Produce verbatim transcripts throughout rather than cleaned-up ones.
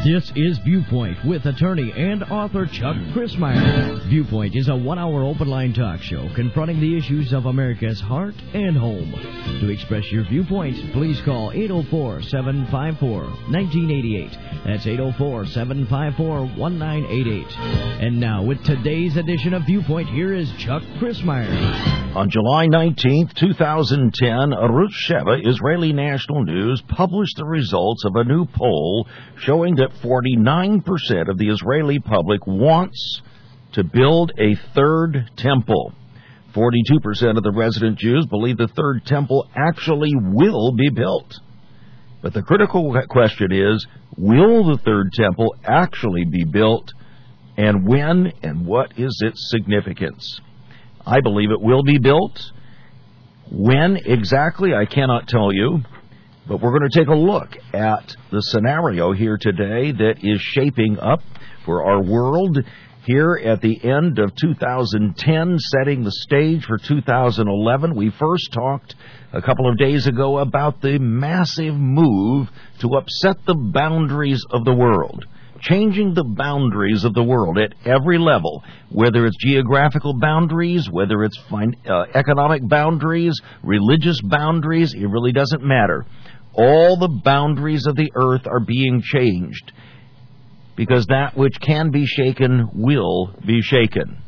This is Viewpoint with attorney and author Chuck Crismier. Viewpoint is a one-hour open-line talk show confronting the issues of America's heart and home. To express your viewpoints, please call eight oh four, seven five four, one nine eight eight. That's eight oh four, seven five four, one nine eight eight. And now, with today's edition of Viewpoint, here is Chuck Crismier. On July nineteenth, two thousand ten, Arutz Sheva, Israeli National News, published the results of a new poll showing that forty-nine percent of the Israeli public wants to build a third temple. forty-two percent of the resident Jews believe the third temple actually will be built. But the critical question is, will the third temple actually be built, and when, and what is its significance? I believe it will be built. When exactly, I cannot tell you. But we're going to take a look at the scenario here today that is shaping up for our world here at the end of two thousand ten, setting the stage for two thousand eleven. We first talked a couple of days ago about the massive move to upset the boundaries of the world, changing the boundaries of the world at every level, whether it's geographical boundaries, whether it's fin- uh, economic boundaries, religious boundaries, it really doesn't matter. All the boundaries of the earth are being changed because that which can be shaken will be shaken.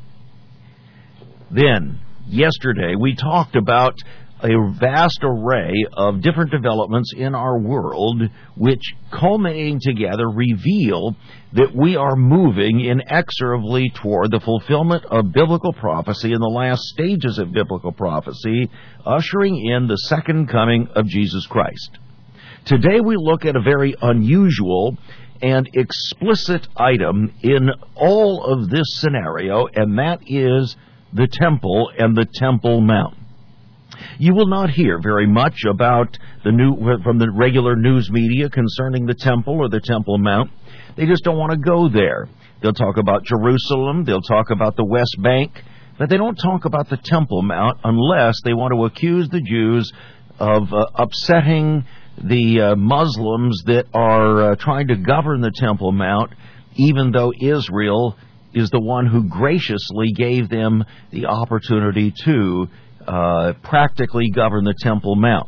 Then, yesterday, we talked about a vast array of different developments in our world which, culminating together, reveal that we are moving inexorably toward the fulfillment of biblical prophecy in the last stages of biblical prophecy, ushering in the second coming of Jesus Christ. Today we look at a very unusual and explicit item in all of this scenario, and that is the temple and the Temple Mount. You will not hear very much about the new from the regular news media concerning the temple or the Temple Mount. They just don't want to go there. They'll talk about Jerusalem, they'll talk about the West Bank, but they don't talk about the Temple Mount unless they want to accuse the Jews of uh, upsetting the uh, Muslims that are uh, trying to govern the Temple Mount, even though Israel is the one who graciously gave them the opportunity to uh, practically govern the Temple Mount.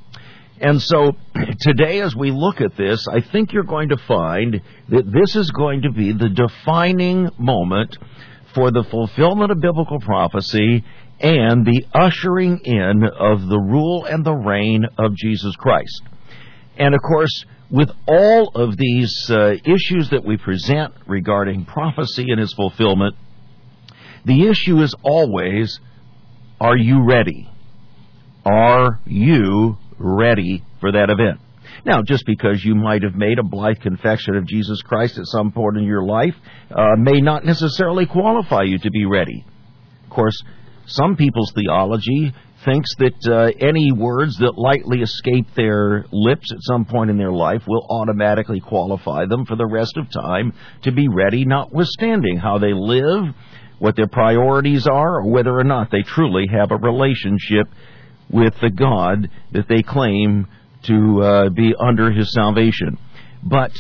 And so today, as we look at this, I think you're going to find that this is going to be the defining moment for the fulfillment of biblical prophecy and the ushering in of the rule and the reign of Jesus Christ. And of course, with all of these uh, issues that we present regarding prophecy and its fulfillment, the issue is always, are you ready? Are you ready for that event? Now, just because you might have made a blithe confession of Jesus Christ at some point in your life uh, may not necessarily qualify you to be ready. Of course, some people's theology thinks that uh, any words that lightly escape their lips at some point in their life will automatically qualify them for the rest of time to be ready, notwithstanding how they live, what their priorities are, or whether or not they truly have a relationship with the God that they claim to uh, be under His salvation. But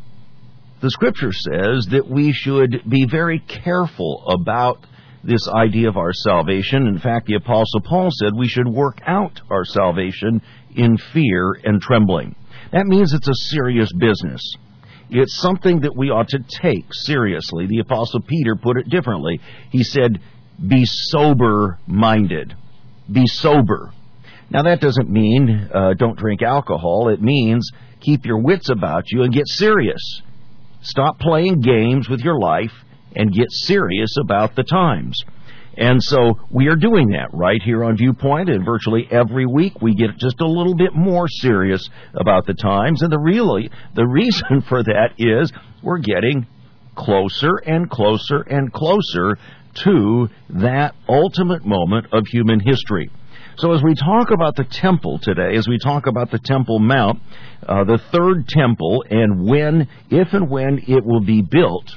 the Scripture says that we should be very careful about this idea of our salvation. In fact, the Apostle Paul said we should work out our salvation in fear and trembling. That means it's a serious business. It's something that we ought to take seriously. The Apostle Peter put it differently. He said, be sober-minded. Be sober. Now, that doesn't mean uh, don't drink alcohol. It means keep your wits about you and get serious. Stop playing games with your life and get serious about the times. And so we are doing that right here on Viewpoint, and virtually every week we get just a little bit more serious about the times. And the really the reason for that is we're getting closer and closer and closer to that ultimate moment of human history. So as we talk about the temple today, as we talk about the Temple Mount, uh, the third temple, and when, if and when it will be built,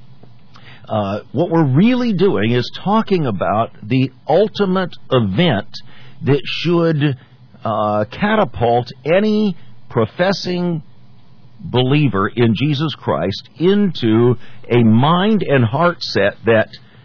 Uh, what we're really doing is talking about the ultimate event that should uh, catapult any professing believer in Jesus Christ into a mind and heart set that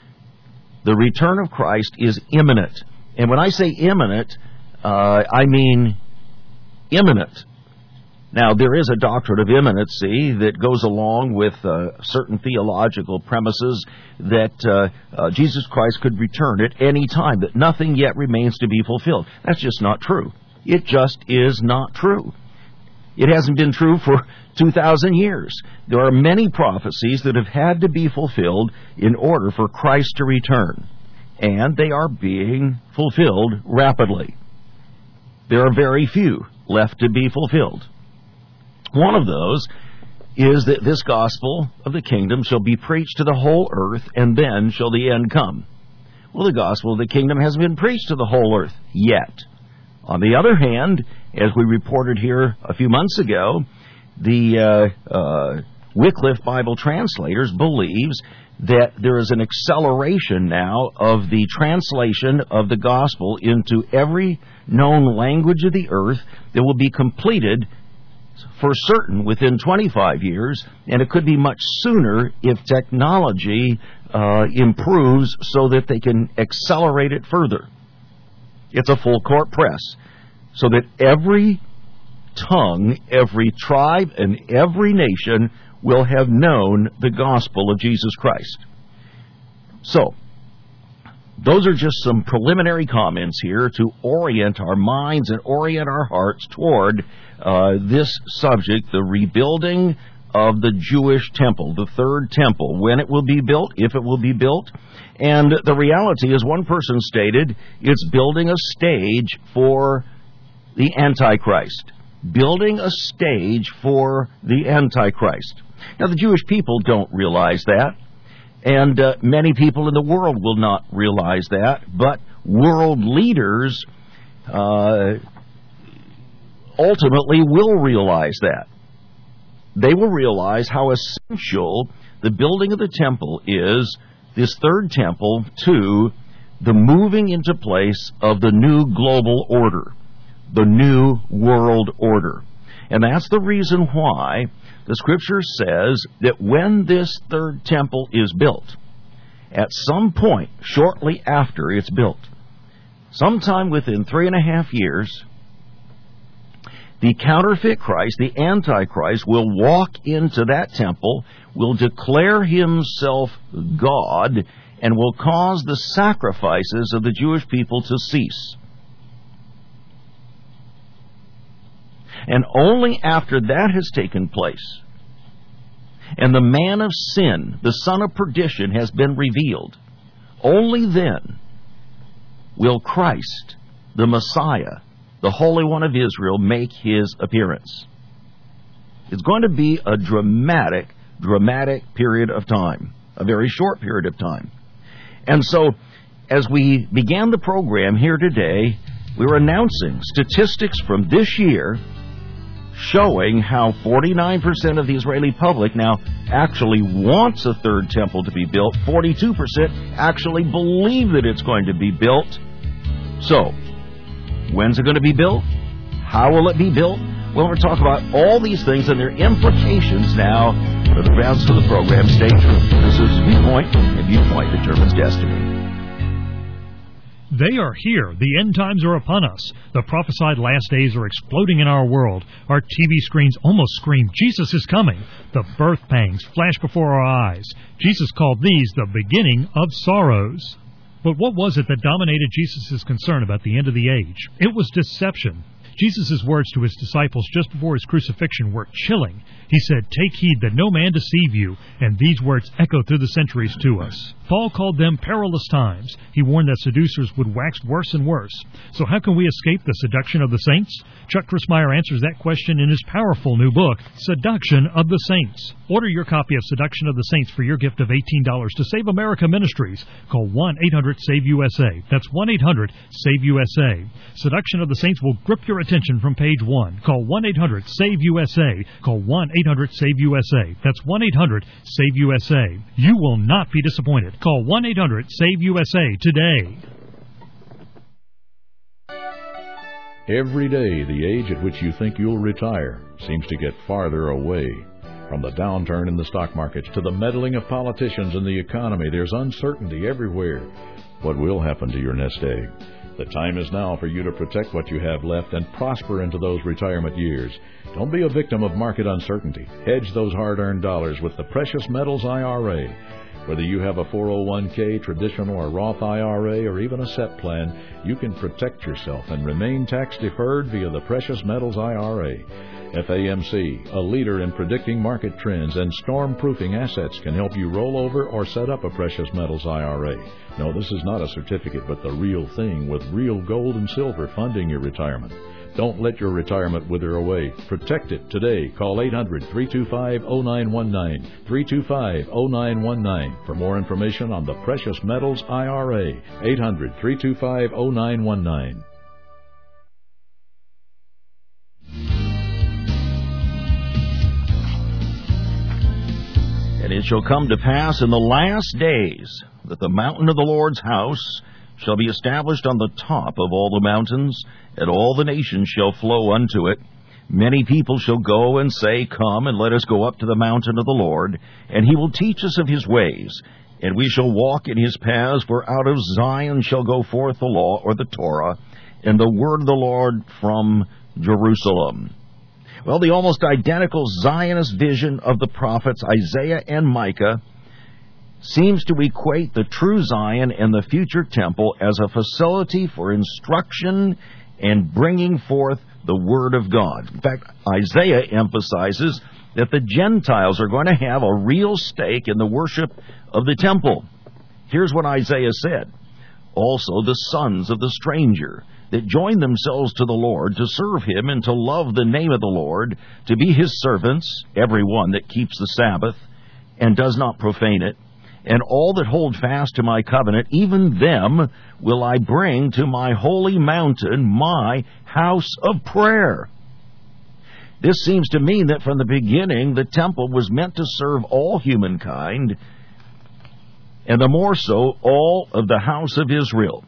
the return of Christ is imminent. And when I say imminent, uh, I mean imminent. Now, there is a doctrine of imminency that goes along with uh, certain theological premises that uh, uh, Jesus Christ could return at any time, that nothing yet remains to be fulfilled. That's just not true. It just is not true. It hasn't been true for two thousand years. There are many prophecies that have had to be fulfilled in order for Christ to return, and they are being fulfilled rapidly. There are very few left to be fulfilled. One of those is that this gospel of the kingdom shall be preached to the whole earth, and then shall the end come. Well, the gospel of the kingdom hasn't been preached to the whole earth yet. On the other hand, as we reported here a few months ago, the uh, uh, Wycliffe Bible Translators believes that there is an acceleration now of the translation of the gospel into every known language of the earth that will be completed for certain within twenty-five years, and it could be much sooner if technology uh, improves so that they can accelerate it further. It's a full court press, so that every tongue, every tribe, and every nation will have known the gospel of Jesus Christ. So, those are just some preliminary comments here to orient our minds and orient our hearts toward uh, this subject, the rebuilding of the Jewish temple, the third temple, when it will be built, if it will be built. And the reality, as one person stated, it's building a stage for the Antichrist. Building a stage for the Antichrist. Now, the Jewish people don't realize that. And uh, many people in the world will not realize that, but world leaders uh, ultimately will realize that. They will realize how essential the building of the temple is, this third temple, to the moving into place of the new global order, the new world order. And that's the reason why the Scripture says that when this third temple is built, at some point shortly after it's built, sometime within three and a half years, the counterfeit Christ, the Antichrist, will walk into that temple, will declare himself God, and will cause the sacrifices of the Jewish people to cease. And only after that has taken place, and the man of sin, the son of perdition, has been revealed, only then will Christ, the Messiah, the Holy One of Israel, make his appearance. It's going to be a dramatic, dramatic period of time, a very short period of time. And so, as we began the program here today, we were announcing statistics from this year showing how forty-nine percent of the Israeli public now actually wants a third temple to be built. forty-two percent actually believe that it's going to be built. So, when's it going to be built? How will it be built? Well, we're talking about all these things and their implications now for the balance of the program. Stay tuned. This is Viewpoint, and Viewpoint determines destiny. They are here. The end times are upon us. The prophesied last days are exploding in our world. Our T V screens almost scream, Jesus is coming. The birth pangs flash before our eyes. Jesus called these the beginning of sorrows. But what was it that dominated Jesus' concern about the end of the age? It was deception. Jesus' words to his disciples just before his crucifixion were chilling. He said, "Take heed that no man deceive you," and these words echo through the centuries to us. Paul called them perilous times. He warned that seducers would wax worse and worse. So how can we escape the seduction of the saints? Chuck Christmeyer answers that question in his powerful new book, Seduction of the Saints. Order your copy of Seduction of the Saints for your gift of eighteen dollars to Save America Ministries. Call one eight hundred save U S A. That's one eight hundred save U S A. Seduction of the Saints will grip your attention from page one. Call one eight hundred save U S A. Call one eight hundred save U S A. That's one eight hundred save U S A. You will not be disappointed. Call one eight hundred save U S A today. Every day, the age at which you think you'll retire seems to get farther away. From the downturn in the stock markets to the meddling of politicians in the economy, there's uncertainty everywhere. What will happen to your nest egg? The time is now for you to protect what you have left and prosper into those retirement years. Don't be a victim of market uncertainty. Hedge those hard-earned dollars with the Precious Metals I R A. Whether you have a four oh one k, traditional or Roth I R A, or even a S E P plan, you can protect yourself and remain tax-deferred via the Precious Metals I R A. F A M C, a leader in predicting market trends and storm-proofing assets, can help you roll over or set up a Precious Metals I R A. No, this is not a certificate, but the real thing, with real gold and silver funding your retirement. Don't let your retirement wither away. Protect it today. Call eight hundred, three two five, oh nine one nine, three two five, oh nine one nine for more information on the Precious Metals I R A. eight hundred, three two five, oh nine one nine. And it shall come to pass in the last days that the mountain of the Lord's house shall be established on the top of all the mountains, and all the nations shall flow unto it. Many people shall go and say, Come, and let us go up to the mountain of the Lord, and he will teach us of his ways, and we shall walk in his paths, for out of Zion shall go forth the law, or the Torah, and the word of the Lord from Jerusalem. Well, the almost identical Zionist vision of the prophets Isaiah and Micah seems to equate the true Zion and the future temple as a facility for instruction and bringing forth the Word of God. In fact, Isaiah emphasizes that the Gentiles are going to have a real stake in the worship of the temple. Here's what Isaiah said. Also the sons of the stranger that join themselves to the Lord to serve him and to love the name of the Lord, to be his servants, every one that keeps the Sabbath and does not profane it, and all that hold fast to my covenant, even them will I bring to my holy mountain, my house of prayer. This seems to mean that from the beginning the temple was meant to serve all humankind, and the more so all of the house of Israel.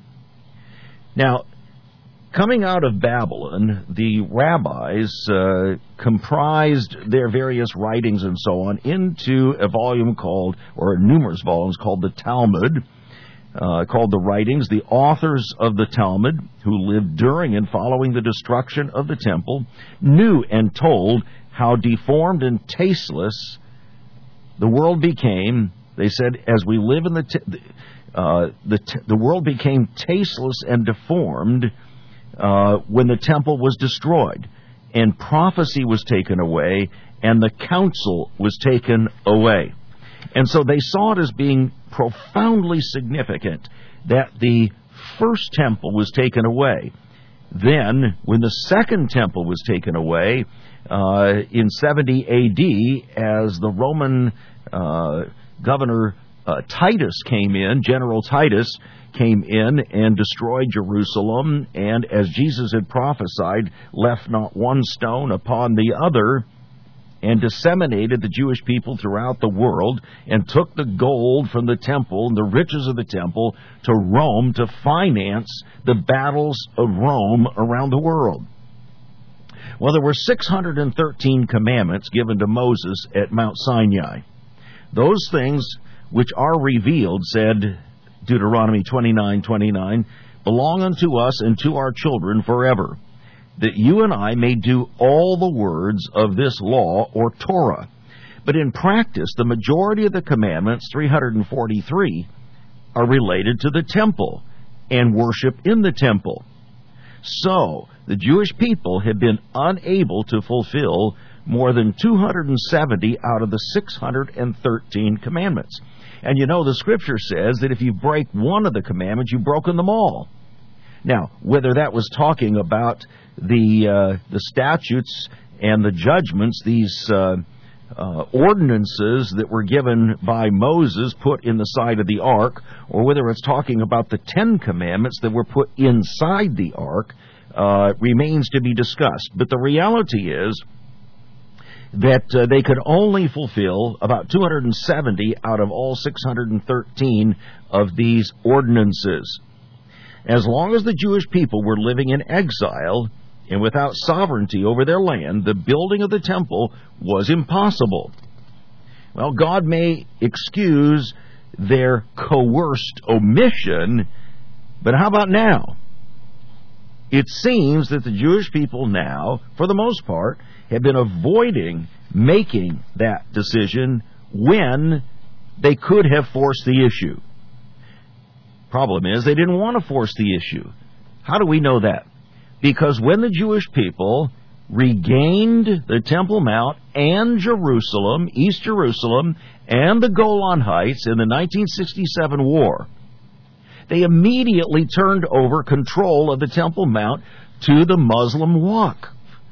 Now, coming out of Babylon, the rabbis uh, comprised their various writings and so on into a volume called, or numerous volumes called the Talmud, uh, called the Writings. The authors of the Talmud, who lived during and following the destruction of the temple, knew and told how deformed and tasteless the world became. They said, as we live in the t- uh, the t- the world became tasteless and deformed Uh, when the temple was destroyed, and prophecy was taken away, and the counsel was taken away. And so they saw it as being profoundly significant that the first temple was taken away. Then, when the second temple was taken away, uh, in seventy A D, as the Roman uh, governor uh, Titus came in, General Titus, came in and destroyed Jerusalem, and as Jesus had prophesied, left not one stone upon the other, and disseminated the Jewish people throughout the world, and took the gold from the temple and the riches of the temple to Rome to finance the battles of Rome around the world. Well, there were six hundred thirteen commandments given to Moses at Mount Sinai. Those things which are revealed, said Deuteronomy twenty-nine twenty-nine, belong unto us and to our children forever, that you and I may do all the words of this law, or Torah. But in practice, the majority of the commandments, three hundred forty-three, are related to the temple and worship in the temple. So, the Jewish people have been unable to fulfill more than two hundred seventy out of the six hundred thirteen commandments. And you know, the Scripture says that if you break one of the commandments, you've broken them all. Now, whether that was talking about the uh, the statutes and the judgments, these uh, uh, ordinances that were given by Moses put in the side of the ark, or whether it's talking about the Ten Commandments that were put inside the ark, uh, remains to be discussed. But the reality is that uh, they could only fulfill about two hundred seventy out of all six hundred thirteen of these ordinances. As long as the Jewish people were living in exile, and without sovereignty over their land, the building of the temple was impossible. Well, God may excuse their coerced omission, but how about now? It seems that the Jewish people now, for the most part, have been avoiding making that decision when they could have forced the issue. Problem is, they didn't want to force the issue. How do we know that? Because when the Jewish people regained the Temple Mount and Jerusalem, East Jerusalem, and the Golan Heights in the nineteen sixty-seven war, they immediately turned over control of the Temple Mount to the Muslim Waqf.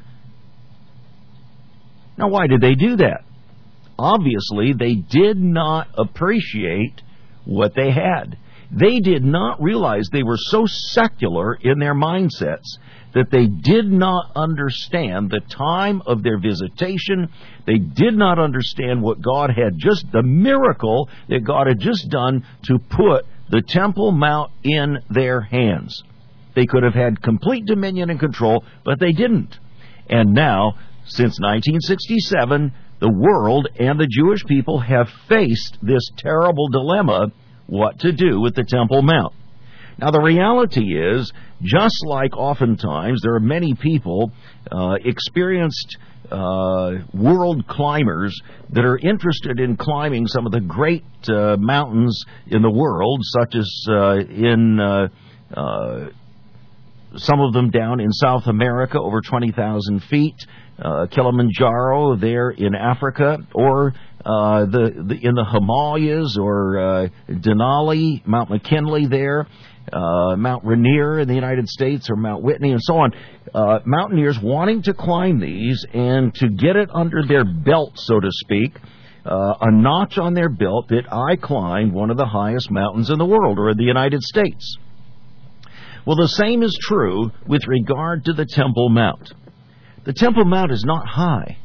Now, why did they do that? Obviously, they did not appreciate what they had. They did not realize they were so secular in their mindsets that they did not understand the time of their visitation. They did not understand what God had just, the miracle that God had just done to put the Temple Mount in their hands. They could have had complete dominion and control, but they didn't. And now, since nineteen sixty-seven, the world and the Jewish people have faced this terrible dilemma, what to do with the Temple Mount. Now, the reality is, just like oftentimes there are many people, uh, experienced uh, world climbers that are interested in climbing some of the great uh, mountains in the world, such as uh, in uh, uh, some of them down in South America, over twenty thousand feet, uh, Kilimanjaro there in Africa, or uh, the, the in the Himalayas, or uh, Denali, Mount McKinley there, uh, Mount Rainier in the United States, or Mount Whitney, and so on. Uh, mountaineers wanting to climb these and to get it under their belt, so to speak, uh, a notch on their belt that I climbed one of the highest mountains in the world, or in the United States. Well, the same is true with regard to the Temple Mount. The Temple Mount is not high,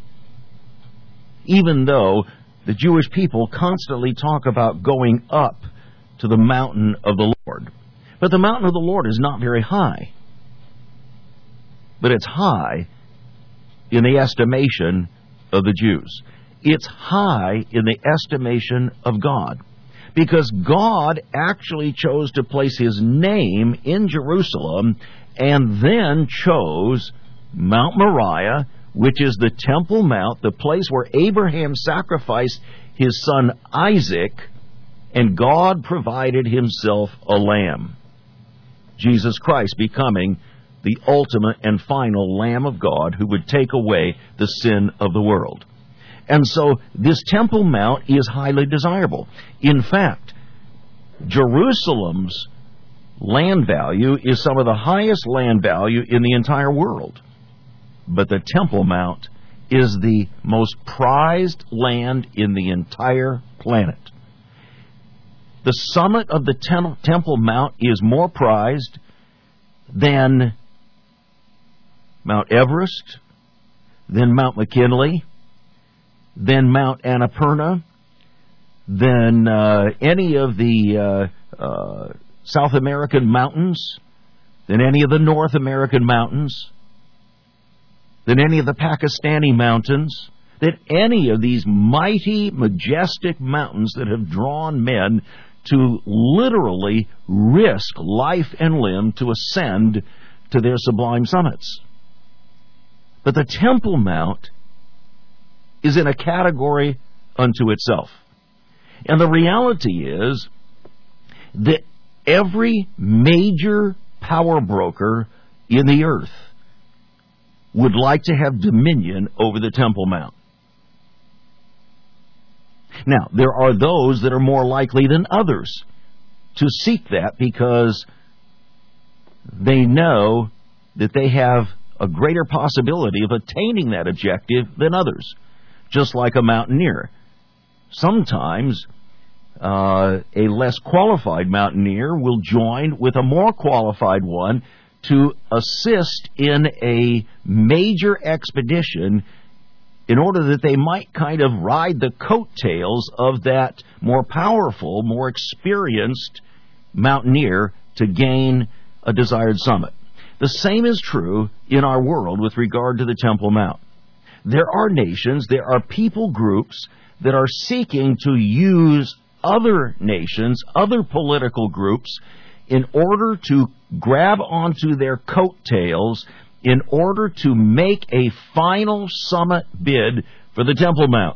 even though the Jewish people constantly talk about going up to the mountain of the Lord. But the mountain of the Lord is not very high. But it's high in the estimation of the Jews. It's high in the estimation of God. Because God actually chose to place His name in Jerusalem, and then chose Mount Moriah, which is the Temple Mount, the place where Abraham sacrificed his son Isaac, and God provided Himself a lamb. Jesus Christ becoming the ultimate and final Lamb of God who would take away the sin of the world. And so this Temple Mount is highly desirable. In fact, Jerusalem's land value is some of the highest land value in the entire world. But the Temple Mount is the most prized land in the entire planet. The summit of the tem- Temple Mount is more prized than Mount Everest, than Mount McKinley, than Mount Annapurna, than uh, any of the uh, uh, South American mountains, than any of the North American mountains, than any of the Pakistani mountains, than any of these mighty, majestic mountains that have drawn men to literally risk life and limb to ascend to their sublime summits. But the Temple Mount is in a category unto itself. And the reality is that every major power broker in the earth would like to have dominion over the Temple Mount. Now, there are those that are more likely than others to seek that because they know that they have a greater possibility of attaining that objective than others. Just like a mountaineer. Sometimes uh, a less qualified mountaineer will join with a more qualified one to assist in a major expedition in order that they might kind of ride the coattails of that more powerful, more experienced mountaineer to gain a desired summit. The same is true in our world with regard to the Temple Mount. There are nations, there are people groups that are seeking to use other nations, other political groups, in order to grab onto their coattails, in order to make a final summit bid for the Temple Mount.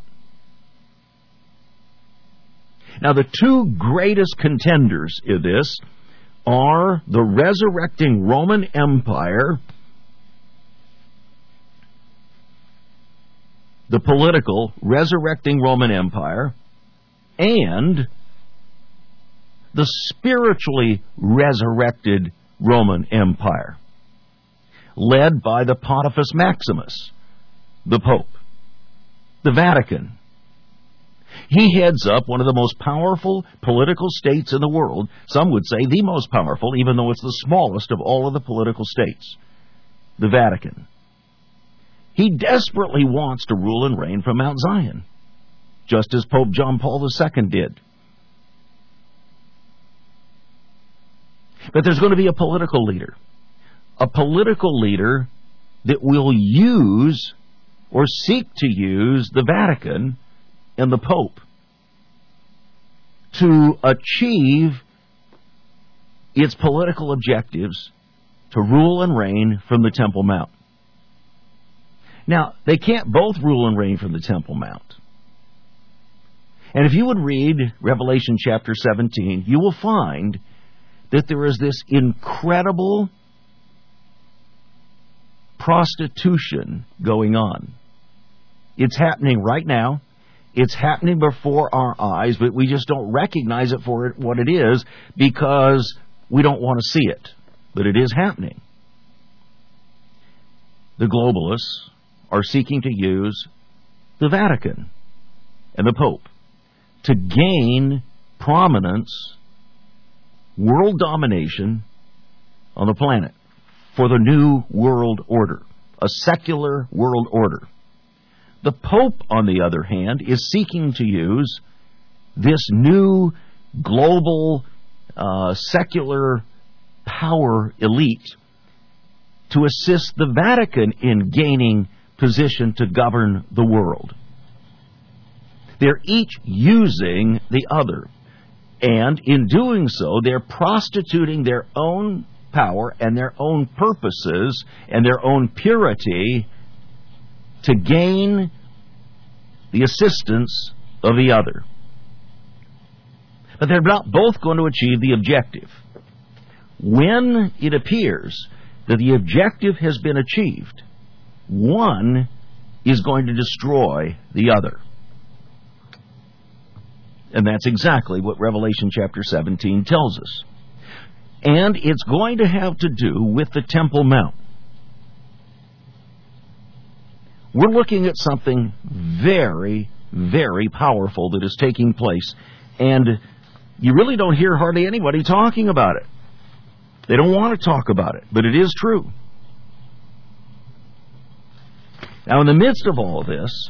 Now, the two greatest contenders in this are the resurrecting Roman Empire, the political resurrecting Roman Empire, and the spiritually resurrected Roman Empire, led by the Pontifex Maximus, the Pope, the Vatican. He heads up one of the most powerful political states in the world. Some would say the most powerful, even though it's the smallest of all of the political states, the Vatican. He desperately wants to rule and reign from Mount Zion, just as Pope John Paul the Second did. But there's going to be a political leader, a political leader that will use or seek to use the Vatican and the Pope to achieve its political objectives to rule and reign from the Temple Mount. Now, they can't both rule and reign from the Temple Mount. And if you would read Revelation chapter seventeen, you will find that there is this incredible prostitution going on. It's happening right now. It's happening before our eyes, but we just don't recognize it for what it is because we don't want to see it. But it is happening. The globalists are seeking to use the Vatican and the Pope to gain prominence, world domination on the planet for the new world order, a secular world order. The Pope, on the other hand, is seeking to use this new global uh, secular power elite to assist the Vatican in gaining position to govern the world. They're each using the other. And in doing so, they're prostituting their own power and their own purposes and their own purity to gain the assistance of the other. But they're not both going to achieve the objective. When it appears that the objective has been achieved, one is going to destroy the other. And that's exactly what Revelation chapter seventeen tells us. And it's going to have to do with the Temple Mount. We're looking at something very, very powerful that is taking place. And you really don't hear hardly anybody talking about it. They don't want to talk about it, but it is true. Now, in the midst of all of this,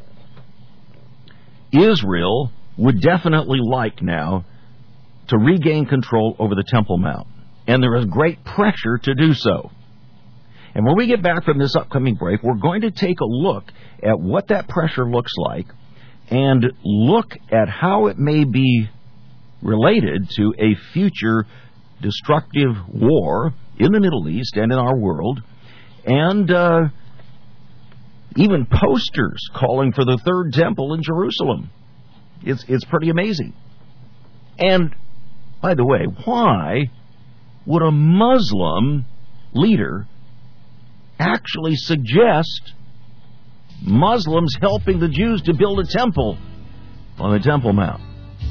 Israel would definitely like now to regain control over the Temple Mount. And there is great pressure to do so. And when we get back from this upcoming break, we're going to take a look at what that pressure looks like and look at how it may be related to a future destructive war in the Middle East and in our world, and uh, even posters calling for the third temple in Jerusalem. It's, it's pretty amazing. And, by the way, why would a Muslim leader actually suggest Muslims helping the Jews to build a temple on the Temple Mount?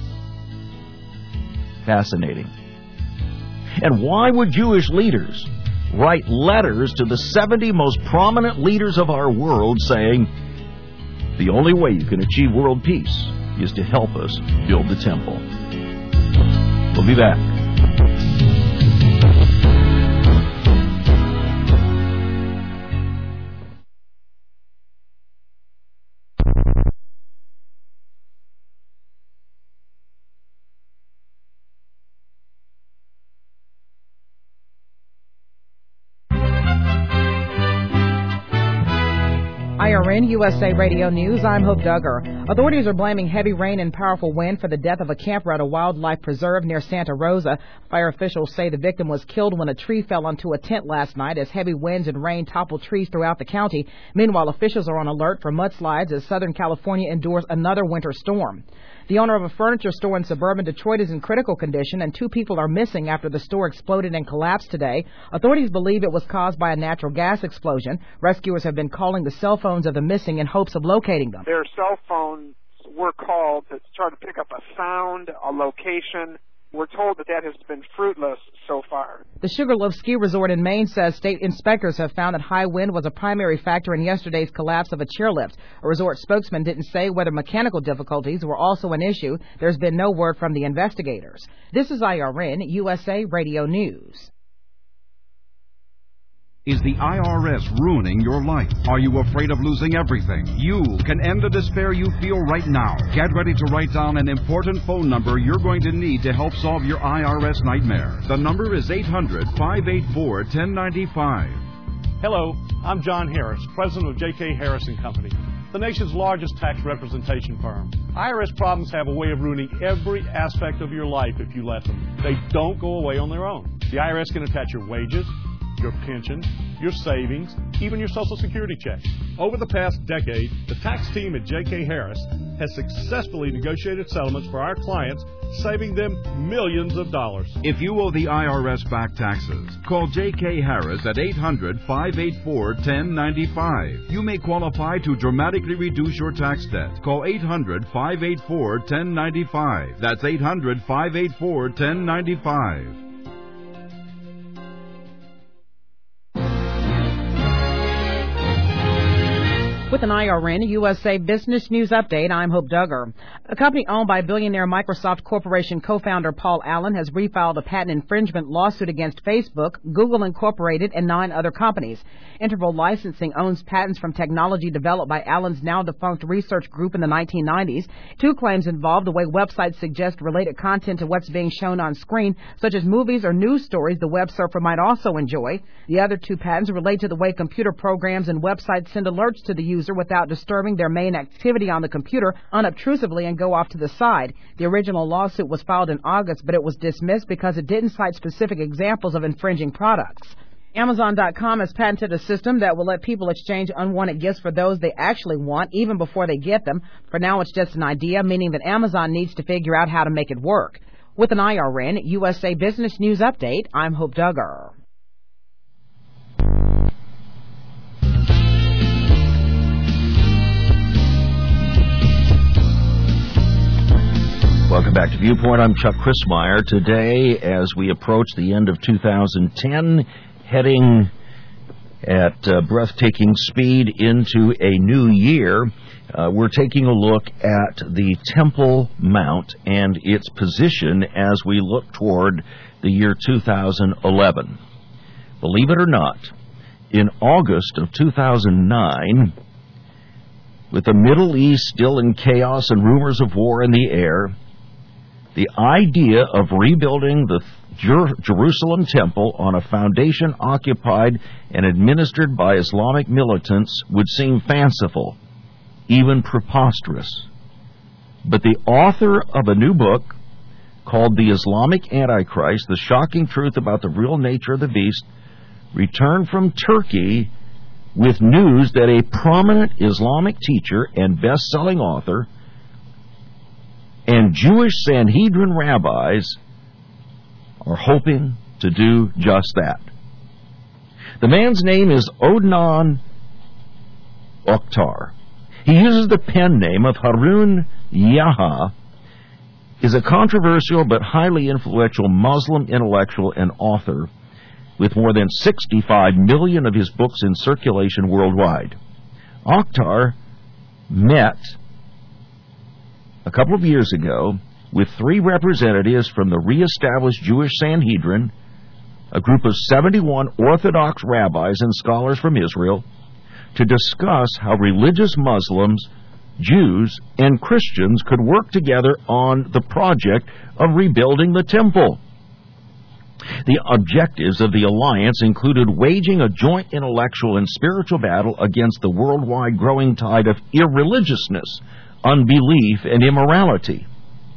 Fascinating. And why would Jewish leaders write letters to the seventy most prominent leaders of our world saying, the only way you can achieve world peace is to help us build the temple? We'll be back. R N U S A Radio News, I'm Hope Duggar. Authorities are blaming heavy rain and powerful wind for the death of a camper at a wildlife preserve near Santa Rosa. Fire officials say the victim was killed when a tree fell onto a tent last night as heavy winds and rain toppled trees throughout the county. Meanwhile, officials are on alert for mudslides as Southern California endures another winter storm. The owner of a furniture store in suburban Detroit is in critical condition, and two people are missing after the store exploded and collapsed today. Authorities believe it was caused by a natural gas explosion. Rescuers have been calling the cell phones of the missing in hopes of locating them. Their cell phones were called to try to pick up a sound, a location. We're told that that has been fruitless so far. The Sugarloaf Ski Resort in Maine says state inspectors have found that high wind was a primary factor in yesterday's collapse of a chairlift. A resort spokesman didn't say whether mechanical difficulties were also an issue. There's been no word from the investigators. This is I R N U S A Radio News. Is the I R S ruining your life? Are you afraid of losing everything? You can end the despair you feel right now. Get ready to write down an important phone number you're going to need to help solve your I R S nightmare. The number is eight hundred, five eight four, one zero nine five. Hello, I'm John Harris, president of J K Harris and Company, the nation's largest tax representation firm. I R S problems have a way of ruining every aspect of your life if you let them. They don't go away on their own. The I R S can attach your wages, your pension, your savings, even your Social Security check. Over the past decade, the tax team at J K Harris has successfully negotiated settlements for our clients, saving them millions of dollars. If you owe the I R S back taxes, call J K Harris at eight hundred, five eight four, one zero nine five. You may qualify to dramatically reduce your tax debt. Call eight hundred, five eight four, one zero nine five. That's eight hundred, five eight four, one zero nine five. With an I R N U S A Business News Update, I'm Hope Duggar. A company owned by billionaire Microsoft Corporation co-founder Paul Allen has refiled a patent infringement lawsuit against Facebook, Google Incorporated, and nine other companies. Interval Licensing owns patents from technology developed by Allen's now-defunct research group in the nineteen nineties. Two claims involve the way websites suggest related content to what's being shown on screen, such as movies or news stories the web surfer might also enjoy. The other two patents relate to the way computer programs and websites send alerts to the user without disturbing their main activity on the computer unobtrusively and go off to the side. The original lawsuit was filed in August, but it was dismissed because it didn't cite specific examples of infringing products. Amazon dot com has patented a system that will let people exchange unwanted gifts for those they actually want, even before they get them. For now, it's just an idea, meaning that Amazon needs to figure out how to make it work. With an I R N U S A Business News Update, I'm Hope Duggar. Welcome back to Viewpoint. I'm Chuck Chrismeyer. Today, as we approach the end of two thousand ten, heading at uh, breathtaking speed into a new year, uh, we're taking a look at the Temple Mount and its position as we look toward the year two thousand eleven. Believe it or not, in August of two thousand nine, with the Middle East still in chaos and rumors of war in the air, the idea of rebuilding the Jer- Jerusalem Temple on a foundation occupied and administered by Islamic militants would seem fanciful, even preposterous. But the author of a new book called The Islamic Antichrist, The Shocking Truth About the Real Nature of the Beast, returned from Turkey with news that a prominent Islamic teacher and best-selling author and Jewish Sanhedrin rabbis are hoping to do just that. The man's name is Odnan Oktar. He uses the pen name of Harun Yahya, is a controversial but highly influential Muslim intellectual and author with more than sixty-five million of his books in circulation worldwide. Oktar met a couple of years ago with three representatives from the re-established Jewish Sanhedrin, a group of seventy-one Orthodox rabbis and scholars from Israel, to discuss how religious Muslims, Jews, and Christians could work together on the project of rebuilding the temple. The objectives of the alliance included waging a joint intellectual and spiritual battle against the worldwide growing tide of irreligiousness, unbelief, and immorality.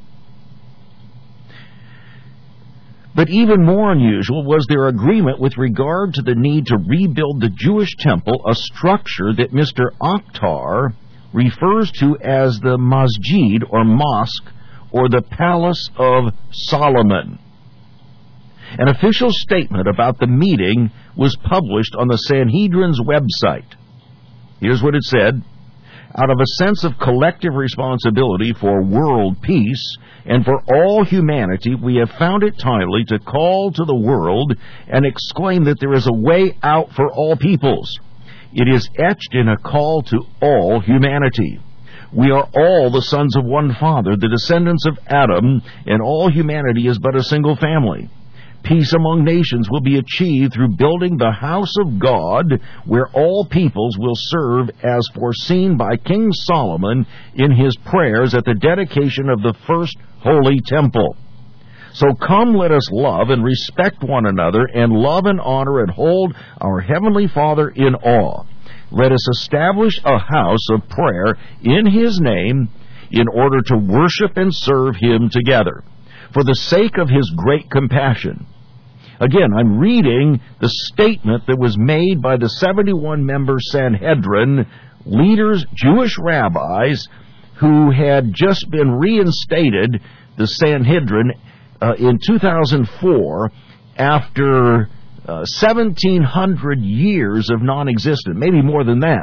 But even more unusual was their agreement with regard to the need to rebuild the Jewish temple, a structure that Mister Akhtar refers to as the masjid, or mosque, or the Palace of Solomon. An official statement about the meeting was published on the Sanhedrin's website. Here's what it said. Out of a sense of collective responsibility for world peace and for all humanity, we have found it timely to call to the world and exclaim that there is a way out for all peoples. It is etched in a call to all humanity. We are all the sons of one Father, the descendants of Adam, and all humanity is but a single family. Peace among nations will be achieved through building the house of God, where all peoples will serve as foreseen by King Solomon in his prayers at the dedication of the first holy temple. So come, let us love and respect one another, and love and honor and hold our Heavenly Father in awe. Let us establish a house of prayer in his name in order to worship and serve him together, for the sake of his great compassion. Again, I'm reading the statement that was made by the seventy-one member Sanhedrin, leaders, Jewish rabbis, who had just been reinstated, the Sanhedrin, uh, in two thousand four, after uh, seventeen hundred years of non-existence, maybe more than that.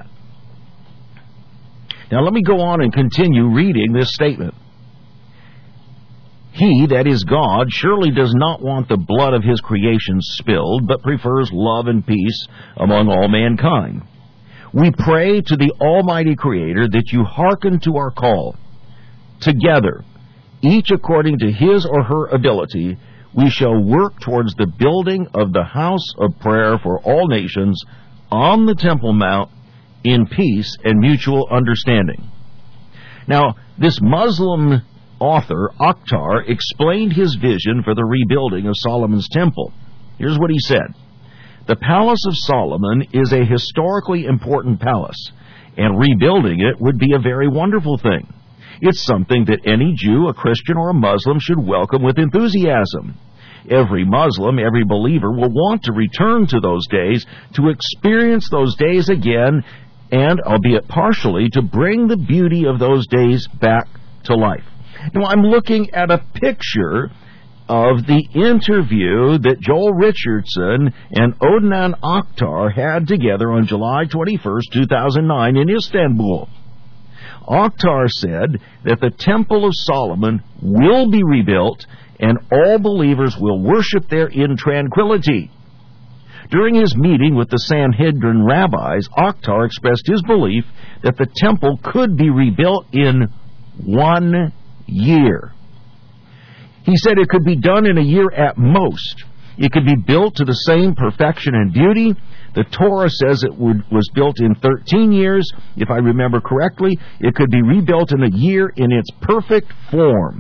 Now let me go on and continue reading this statement. He, that is God, surely does not want the blood of his creation spilled, but prefers love and peace among all mankind. We pray to the Almighty Creator that you hearken to our call. Together, each according to his or her ability, we shall work towards the building of the house of prayer for all nations on the Temple Mount in peace and mutual understanding. Now, this Muslim author, Akhtar, explained his vision for the rebuilding of Solomon's temple. Here's what he said. The Palace of Solomon is a historically important palace, and rebuilding it would be a very wonderful thing. It's something that any Jew, a Christian, or a Muslim should welcome with enthusiasm. Every Muslim, every believer will want to return to those days, to experience those days again, and, albeit partially, to bring the beauty of those days back to life. Now, I'm looking at a picture of the interview that Joel Richardson and Odnan Akhtar had together on July twenty-first, two thousand nine in Istanbul. Akhtar said that the Temple of Solomon will be rebuilt and all believers will worship there in tranquility. During his meeting with the Sanhedrin rabbis, Akhtar expressed his belief that the temple could be rebuilt in one year. He said it could be done in a year at most. It could be built to the same perfection and beauty. The Torah says it would, was built in thirteen years. If I remember correctly, it could be rebuilt in a year in its perfect form.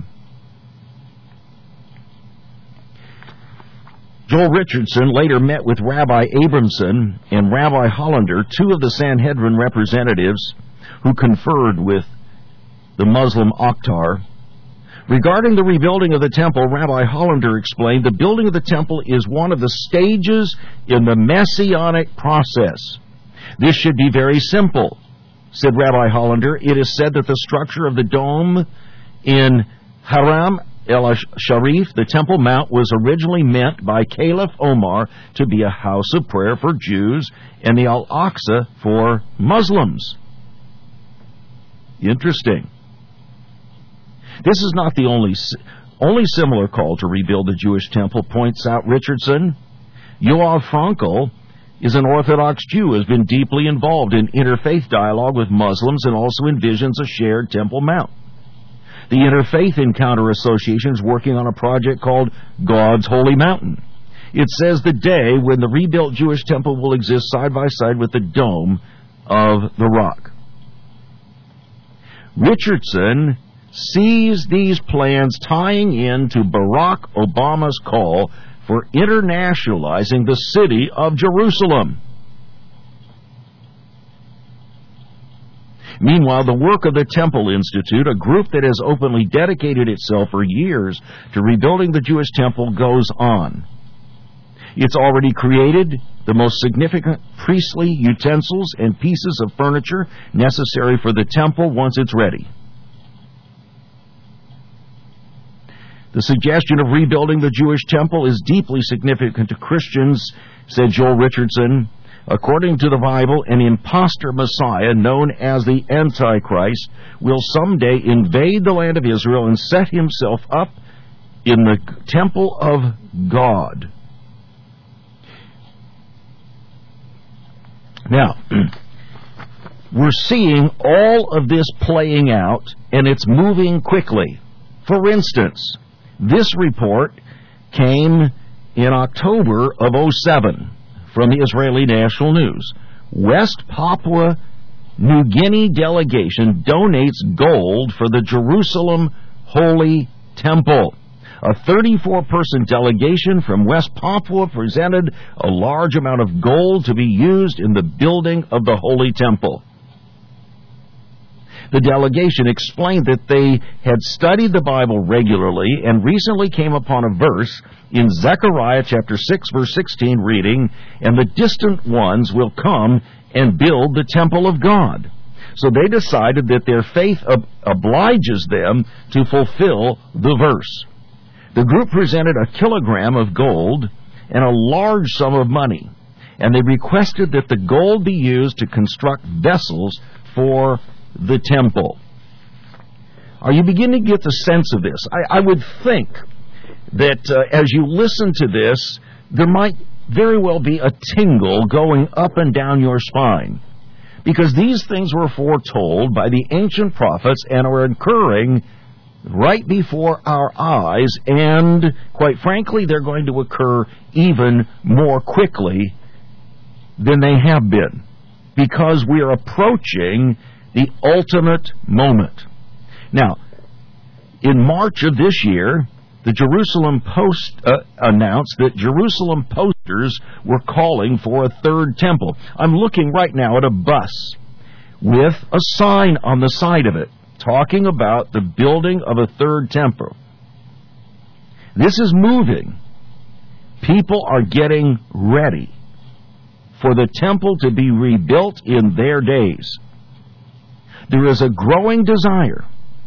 Joel Richardson later met with Rabbi Abramson and Rabbi Hollander, two of the Sanhedrin representatives who conferred with the Muslim Akhtar. Regarding the rebuilding of the temple, Rabbi Hollander explained, the building of the temple is one of the stages in the Messianic process. This should be very simple, said Rabbi Hollander. It is said that the structure of the dome in Haram el-Sharif, the Temple Mount, was originally meant by Caliph Omar to be a house of prayer for Jews and the Al-Aqsa for Muslims. Interesting. This is not the only only similar call to rebuild the Jewish temple, points out Richardson. Yoav Frankel is an Orthodox Jew who has been deeply involved in interfaith dialogue with Muslims and also envisions a shared Temple Mount. The Interfaith Encounter Association is working on a project called God's Holy Mountain. It says the day when the rebuilt Jewish temple will exist side by side with the Dome of the Rock. Richardson sees these plans tying into Barack Obama's call for internationalizing the city of Jerusalem. Meanwhile, the work of the Temple Institute, a group that has openly dedicated itself for years to rebuilding the Jewish temple, goes on. It's already created the most significant priestly utensils and pieces of furniture necessary for the temple once it's ready. The suggestion of rebuilding the Jewish temple is deeply significant to Christians, said Joel Richardson. According to the Bible, an imposter Messiah known as the Antichrist will someday invade the land of Israel and set himself up in the temple of God. Now, we're seeing all of this playing out, and it's moving quickly. For instance, this report came in October of oh seven from the Israeli National News. West Papua New Guinea delegation donates gold for the Jerusalem Holy Temple. A thirty-four person delegation from West Papua presented a large amount of gold to be used in the building of the Holy Temple. The delegation explained that they had studied the Bible regularly and recently came upon a verse in Zechariah chapter six, verse sixteen, reading, "And the distant ones will come and build the temple of God." So they decided that their faith ob- obliges them to fulfill the verse. The group presented a kilogram of gold and a large sum of money, and they requested that the gold be used to construct vessels for the temple. Are you beginning to get the sense of this? I, I would think that uh, as you listen to this, there might very well be a tingle going up and down your spine, because these things were foretold by the ancient prophets and are occurring right before our eyes, and quite frankly, they're going to occur even more quickly than they have been, because we are approaching the ultimate moment. Now, in March of this year, the Jerusalem Post uh, announced that Jerusalem posters were calling for a third temple. I'm looking right now at a bus with a sign on the side of it talking about the building of a third temple. This is moving. People are getting ready for the temple to be rebuilt in their days. There is a growing desire.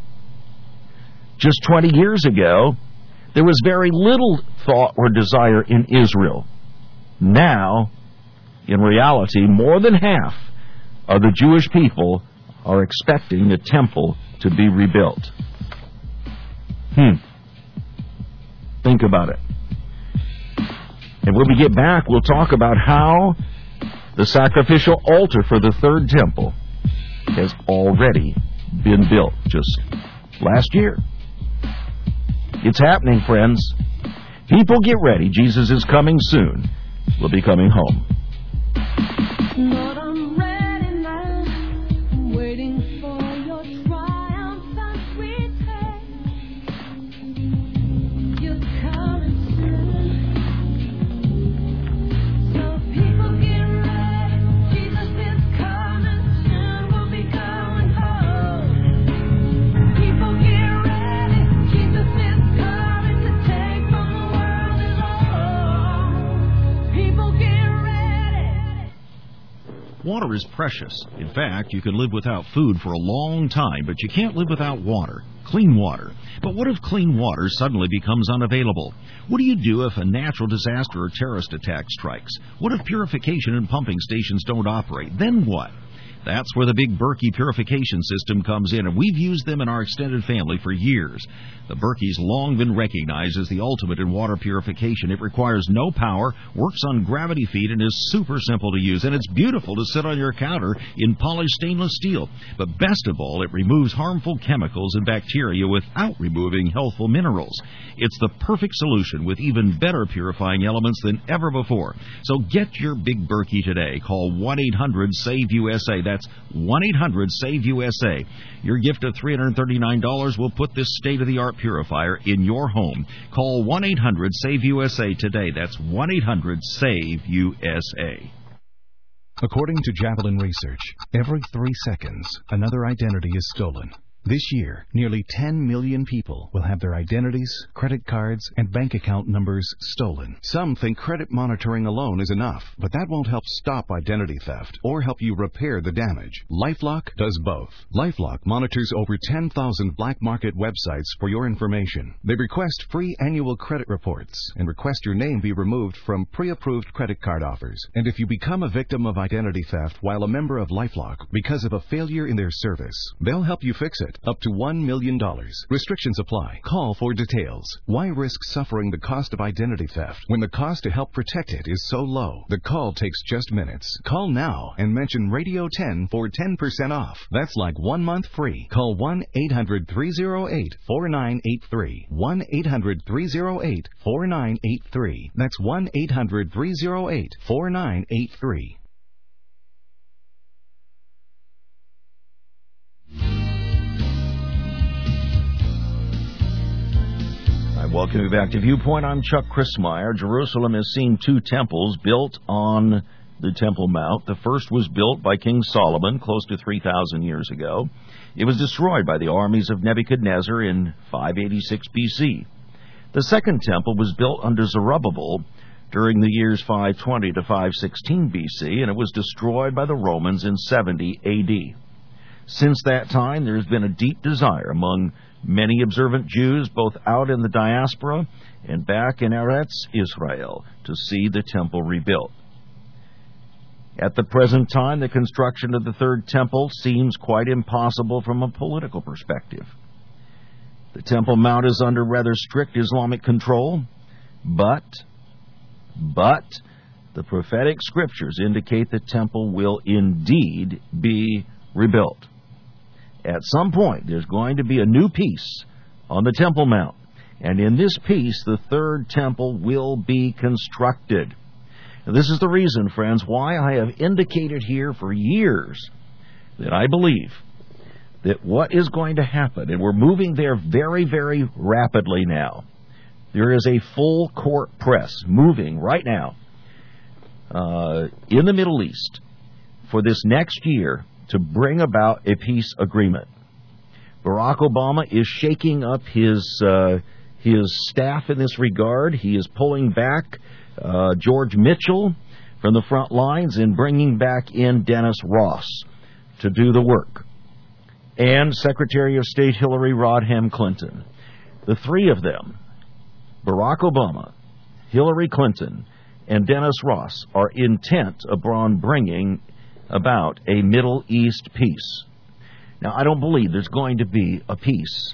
Just twenty years ago, there was very little thought or desire in Israel. Now, in reality, more than half of the Jewish people are expecting the temple to be rebuilt. Hmm. Think about it. And when we get back, we'll talk about how the sacrificial altar for the third temple has already been built just last year. It's happening, friends. People, get ready. Jesus is coming soon. We'll be coming home. Lord, I'm ready now. I'm waiting for your triumphant return. You're coming soon. So people get ready. Jesus is coming soon. We'll be going home. People get ready. Jesus is coming to take from the world alone. People get Water is precious. In fact, you can live without food for a long time, but you can't live without water. Clean water. But what if clean water suddenly becomes unavailable? What do you do if a natural disaster or terrorist attack strikes? What if purification and pumping stations don't operate? Then what? That's where the Big Berkey purification system comes in, and we've used them in our extended family for years. The Berkey's long been recognized as the ultimate in water purification. It requires no power, works on gravity feed, and is super simple to use. And it's beautiful to sit on your counter in polished stainless steel. But best of all, it removes harmful chemicals and bacteria without removing healthful minerals. It's the perfect solution with even better purifying elements than ever before. So get your Big Berkey today. Call one eight hundred save U S A. That's one eight hundred save U S A. Your gift of three hundred thirty-nine dollars will put this state-of-the-art purifier in your home. Call one eight hundred save U S A today. That's one eight hundred save U S A. According to Javelin Research, every three seconds, another identity is stolen. This year, nearly ten million people will have their identities, credit cards, and bank account numbers stolen. Some think credit monitoring alone is enough, but that won't help stop identity theft or help you repair the damage. LifeLock does both. LifeLock monitors over ten thousand black market websites for your information. They request free annual credit reports and request your name be removed from pre-approved credit card offers. And if you become a victim of identity theft while a member of LifeLock because of a failure in their service, they'll help you fix it. Up to one million dollars. Restrictions apply. Call for details. Why risk suffering the cost of identity theft when the cost to help protect it is so low? The call takes just minutes. Call now and mention Radio ten for ten percent off. That's like one month free. Call one eight hundred three oh eight four nine eight three. one eight hundred three oh eight four nine eight three. That's one eight hundred three oh eight four nine eight three. Welcome back to Viewpoint. I'm Chuck Crismier. Jerusalem has seen two temples built on the Temple Mount. The first was built by King Solomon close to three thousand years ago. It was destroyed by the armies of Nebuchadnezzar in five eighty-six B C. The second temple was built under Zerubbabel during the years five twenty to five sixteen B C, and it was destroyed by the Romans in seventy A D. Since that time, there has been a deep desire among many observant Jews, both out in the diaspora and back in Eretz Israel, to see the temple rebuilt. At the present time, the construction of the third temple seems quite impossible from a political perspective. The Temple Mount is under rather strict Islamic control, but, but, the prophetic scriptures indicate the temple will indeed be rebuilt. At some point, there's going to be a new piece on the Temple Mount. And in this piece, the third temple will be constructed. And this is the reason, friends, why I have indicated here for years that I believe that what is going to happen, and we're moving there very, very rapidly now. There is a full court press moving right now uh, in the Middle East for this next year to bring about a peace agreement. Barack Obama is shaking up his uh, his staff in this regard. He is pulling back uh, George Mitchell from the front lines and bringing back in Dennis Ross to do the work. And Secretary of State Hillary Rodham Clinton. The three of them, Barack Obama, Hillary Clinton, and Dennis Ross, are intent upon bringing about a Middle East peace. Now, I don't believe there's going to be a peace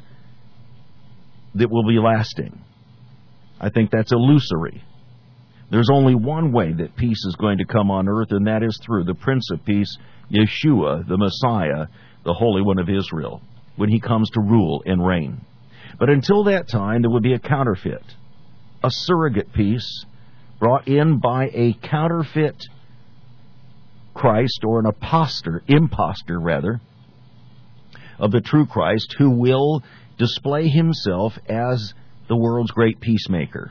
that will be lasting. I think that's illusory. There's only one way that peace is going to come on earth, and that is through the Prince of Peace, Yeshua, the Messiah, the Holy One of Israel, when he comes to rule and reign. But until that time, there will be a counterfeit, a surrogate peace brought in by a counterfeit Christ, or an impostor, impostor rather, of the true Christ, who will display himself as the world's great peacemaker.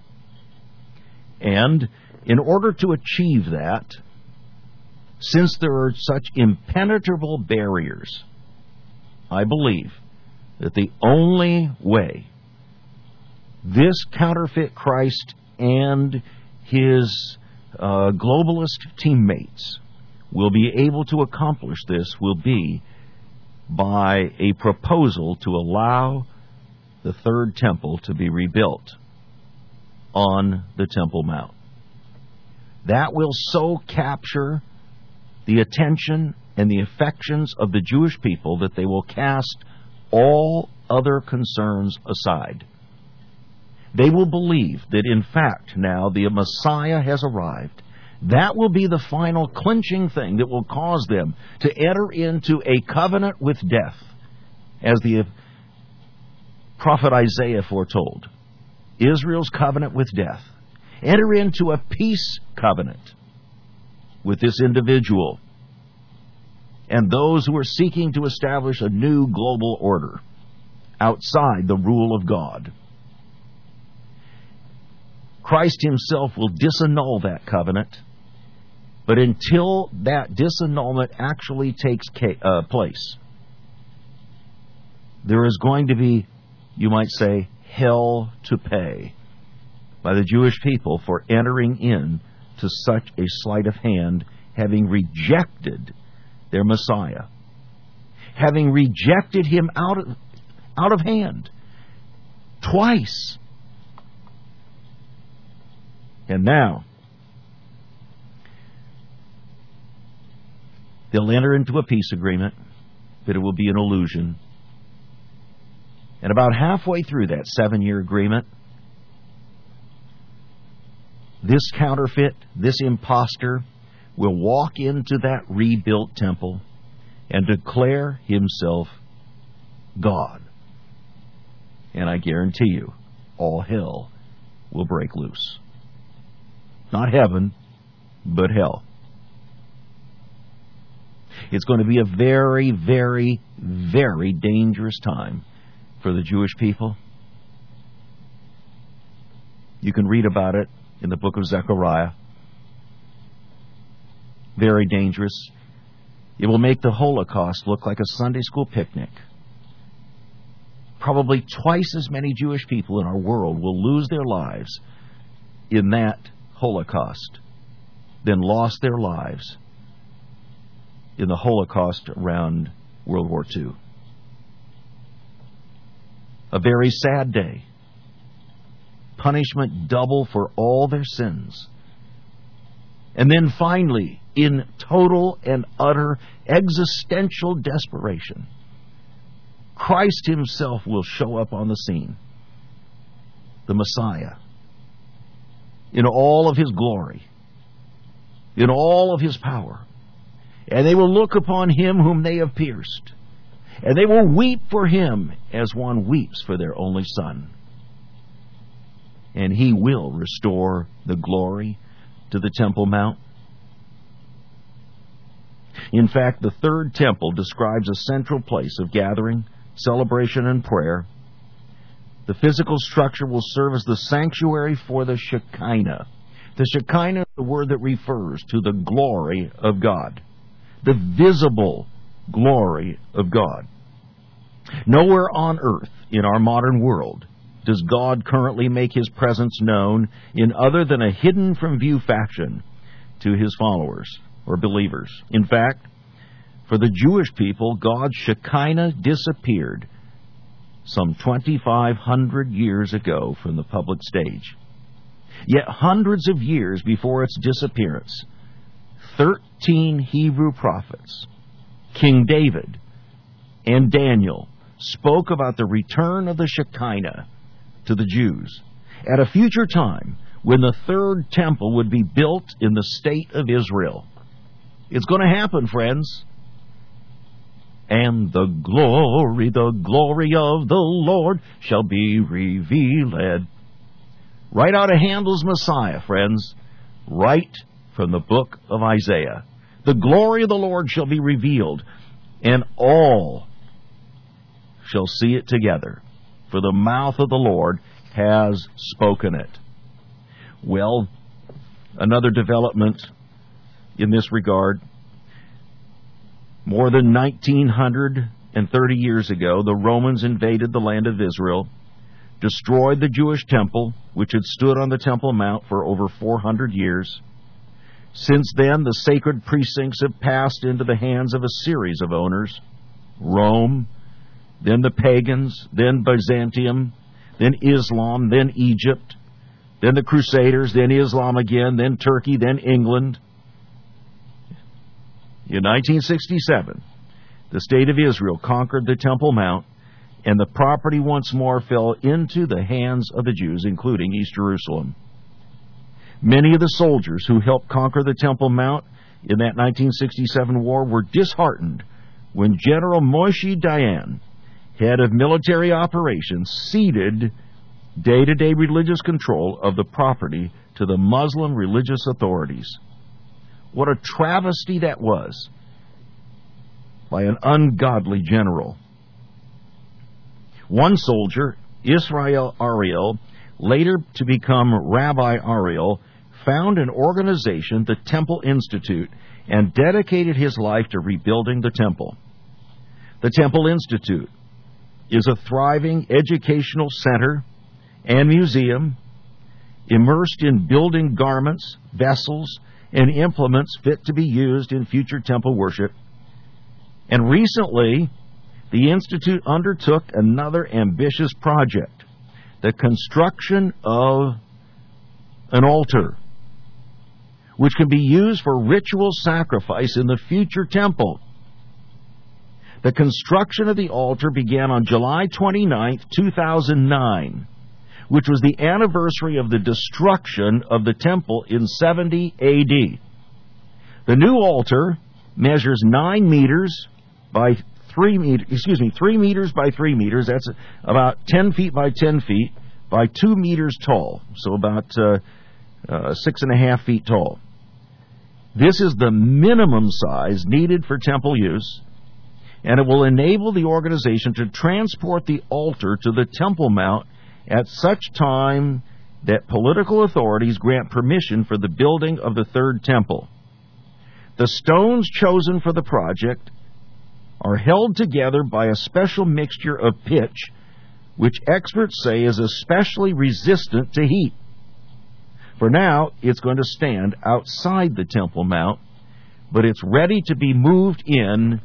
And in order to achieve that, since there are such impenetrable barriers, I believe that the only way this counterfeit Christ and his uh, globalist teammates will be able to accomplish this will be by a proposal to allow the third temple to be rebuilt on the Temple Mount. That will so capture the attention and the affections of the Jewish people that they will cast all other concerns aside. They will believe that, in fact, now the Messiah has arrived. That will be the final clinching thing that will cause them to enter into a covenant with death, as the prophet Isaiah foretold. Israel's covenant with death. Enter into a peace covenant with this individual. and those who are seeking to establish a new global order outside the rule of God. Christ himself will disannul that covenant, but until that disannulment actually takes uh, place, there is going to be, you might say, hell to pay by the Jewish people for entering in to such a sleight of hand, having rejected their Messiah, having rejected him out of, out of hand twice. And now they'll enter into a peace agreement, but it will be an illusion. And about halfway through that seven-year agreement, this counterfeit, this impostor, will walk into that rebuilt temple and declare himself God. And I guarantee you, all hell will break loose. Not heaven, but hell. It's going to be a very, very, very dangerous time for the Jewish people. You can read about it in the book of Zechariah. Very dangerous. It will make the Holocaust look like a Sunday school picnic. Probably twice as many Jewish people in our world will lose their lives in that Holocaust than lost their lives in the Holocaust around World War Two. A very sad day. Punishment double for all their sins. And then finally, in total and utter existential desperation, Christ himself will show up on the scene. The Messiah. In all of his glory. In all of his power. And they will look upon him whom they have pierced. And they will weep for him as one weeps for their only son. And he will restore the glory to the Temple Mount. In fact, the third temple describes a central place of gathering, celebration, and prayer. The physical structure will serve as the sanctuary for the Shekinah. The Shekinah is the word that refers to the glory of God. The visible glory of God. Nowhere on earth in our modern world does God currently make his presence known in other than a hidden from view fashion to his followers or believers. In fact, for the Jewish people, God's Shekinah disappeared some twenty-five hundred years ago from the public stage. Yet hundreds of years before its disappearance, thirteen Hebrew prophets, King David and Daniel, spoke about the return of the Shekinah to the Jews at a future time when the third temple would be built in the state of Israel. It's going to happen, friends. And the glory, the glory of the Lord shall be revealed. Right out of Handel's Messiah, friends. Right from the book of Isaiah. The glory of the Lord shall be revealed, and all shall see it together, for the mouth of the Lord has spoken it. Well, another development in this regard. More than nineteen thirty years ago, the Romans invaded the land of Israel, destroyed the Jewish temple, which had stood on the Temple Mount for over four hundred years. Since then, the sacred precincts have passed into the hands of a series of owners. Rome, then the pagans, then Byzantium, then Islam, then Egypt, then the Crusaders, then Islam again, then Turkey, then England. In nineteen sixty-seven, the state of Israel conquered the Temple Mount, and the property once more fell into the hands of the Jews, including East Jerusalem. Many of the soldiers who helped conquer the Temple Mount in that nineteen sixty-seven war were disheartened when General Moshe Dayan, head of military operations, ceded day-to-day religious control of the property to the Muslim religious authorities. What a travesty that was. by an ungodly general. One soldier, Israel Ariel, later to become Rabbi Ariel, found an organization, the Temple Institute, and dedicated his life to rebuilding the temple. The Temple Institute is a thriving educational center and museum immersed in building garments, vessels, and implements fit to be used in future temple worship. And recently, the Institute undertook another ambitious project, the construction of an altar, which can be used for ritual sacrifice in the future temple. The construction of the altar began on July twenty-ninth, two thousand nine, which was the anniversary of the destruction of the temple in seventy A D. The new altar measures nine meters by three meters, excuse me, three meters by three meters. That's about ten feet by ten feet by two meters tall, so about uh, uh, six and a half feet tall. This is the minimum size needed for temple use, and it will enable the organization to transport the altar to the Temple Mount at such time that political authorities grant permission for the building of the third temple. The stones chosen for the project are held together by a special mixture of pitch, which experts say is especially resistant to heat. For now, it's going to stand outside the Temple Mount, but it's ready to be moved in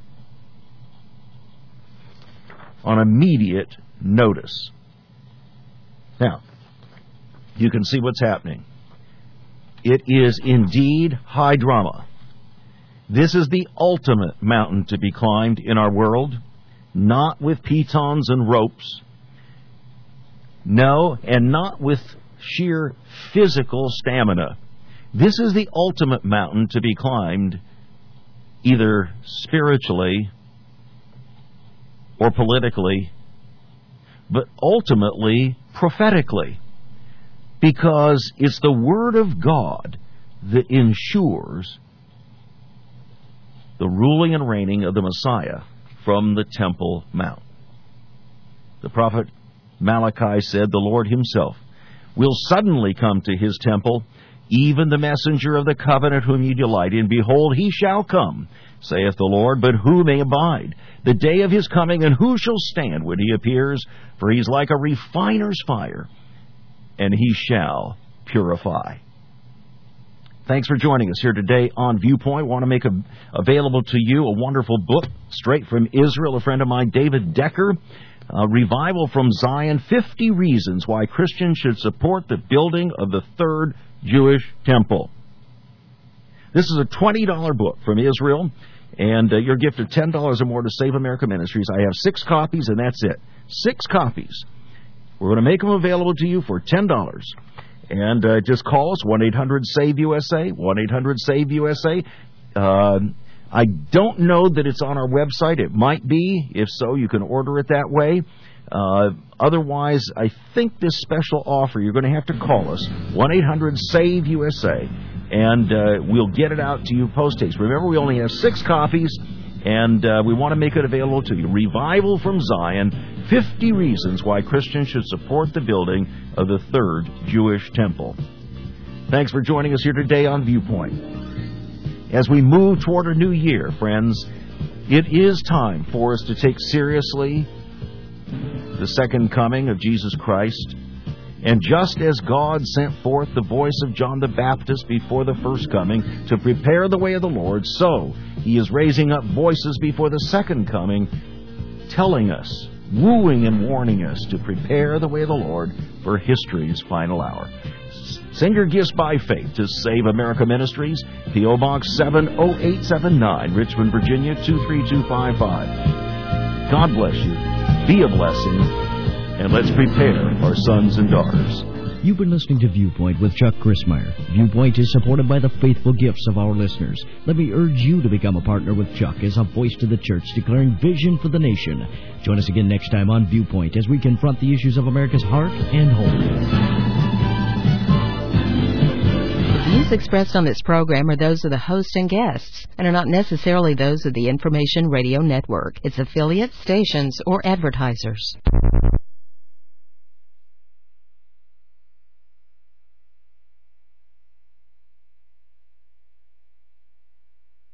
on immediate notice. Now, you can see what's happening. It is indeed high drama. This is the ultimate mountain to be climbed in our world, not with pitons and ropes. No, and not with sheer physical stamina. This is the ultimate mountain to be climbed either spiritually or politically, but ultimately prophetically, because it's the Word of God that ensures the ruling and reigning of the Messiah from the Temple Mount. The prophet Malachi said, "The Lord himself will suddenly come to his temple, even the messenger of the covenant whom you delight in. Behold, he shall come, saith the Lord, but who may abide the day of his coming, and who shall stand when he appears? For he's like a refiner's fire, and he shall purify." Thanks for joining us here today on Viewpoint. I want to make a, available to you a wonderful book straight from Israel. A friend of mine, David Decker, uh, Revival from Zion, fifty Reasons Why Christians Should Support the Building of the Third Jewish Temple. This is a twenty dollars book from Israel, and uh, your gift of ten dollars or more to Save America Ministries. I have six copies, and that's it. Six copies. We're going to make them available to you for ten dollars. And uh, just call us, one eight hundred save U S A, one eight hundred save U S A. Uh, I don't know that it's on our website. It might be. If so, you can order it that way. Uh, otherwise, I think this special offer, you're going to have to call us, one eight hundred save U S A, and uh, we'll get it out to you post-haste. Remember, we only have six copies, and uh, we want to make it available to you. Revival from Zion, fifty Reasons Why Christians Should Support the Building of the Third Jewish Temple. Thanks for joining us here today on Viewpoint. As we move toward a new year, friends, it is time for us to take seriously the second coming of Jesus Christ. And just as God sent forth the voice of John the Baptist before the first coming to prepare the way of the Lord, so he is raising up voices before the second coming, telling us, wooing and warning us to prepare the way of the Lord for history's final hour. Send your gifts by faith to Save America Ministries, P O Box seven oh eight seven nine, Richmond, Virginia two three two five five. God bless you. Be a blessing. And let's prepare our sons and daughters. You've been listening to Viewpoint with Chuck Christmeyer. Viewpoint is supported by the faithful gifts of our listeners. Let me urge you to become a partner with Chuck as a voice to the church declaring vision for the nation. Join us again next time on Viewpoint as we confront the issues of America's heart and home. The views views expressed on this program are those of the host and guests and are not necessarily those of the Information Radio Network, its affiliates, stations, or advertisers.